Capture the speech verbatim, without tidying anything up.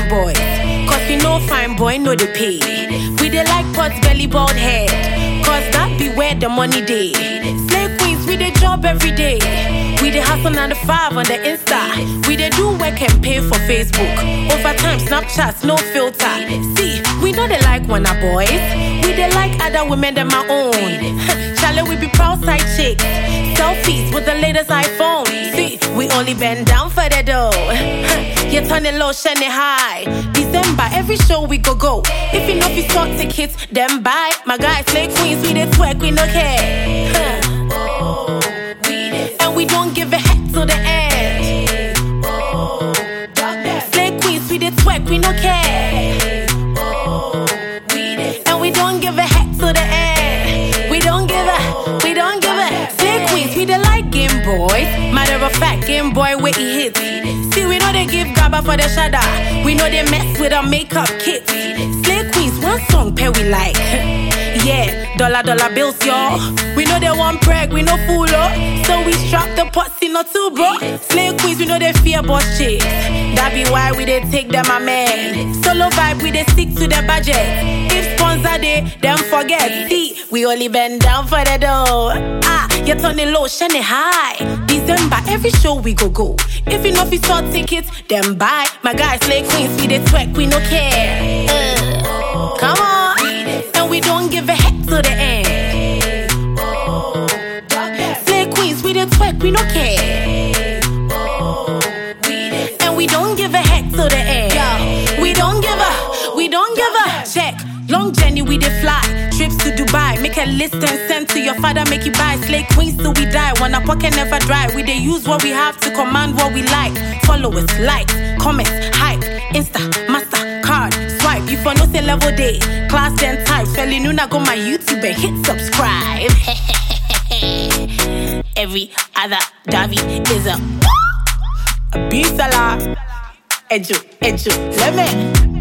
boys. Cause we know fine boy, no they pay. We they like pots, belly, bald head. Cause that be where the money day. Slay queens, we they job every day. We they hustle nine to five on the Insta. We they do work and pay for Facebook. Overtime, Snapchats, no filter. See, we know they like one our boys. We they like other women than my own. Charlie, we be proud side chicks. Selfies with the latest iPhone. See, we only bend down for the dough. You turn it low, shine it high. December, every show we go go. If you know if you sort tickets, then buy. My guys, slay queens, we they twerk, we no care. And we don't give a heck till the end. Slay queens, we they twerk, we no care. And we don't give a heck till the end. We don't give a, we don't give a. Slay queens, we they like Game Boys. Matter of fact, Game Boy where he hits. See, we know they give grabber for the shada. We know they mess with our makeup kits. Slay queens, one song pair we like. Yeah, dollar dollar bills, y'all. We know they want preg, we no fool, oh. So we strap the potsy, not too, bro. Slay queens, we know they fear boss chicks. That be why we they take them a man. Solo vibe, we they stick to the budget. If sponsor they, then forget. See, we only bend down for the dough. Ah, you turn it low, shine it high. December, every show we go go. If you know if you sort tickets, then buy. My guys, slay queens, we they twerk, we no care. Uh, come on. And we don't give a heck till the end. Slay queens, we the twerk, we no care. And we don't give a heck till the end. We don't give a, we don't give a check. Long journey, we dey fly. Trips to Dubai, make a list and send to your father, make you buy. Slay queens till we die. When our pocket never dry, we dey use what we have to command what we like. Follow us, like, comments, hype, Insta, master, card, swipe. You for no say level day, class then type. Felly Nuna go my YouTube and hit subscribe. Every other Davi is a a beast, Eju, eju, let me.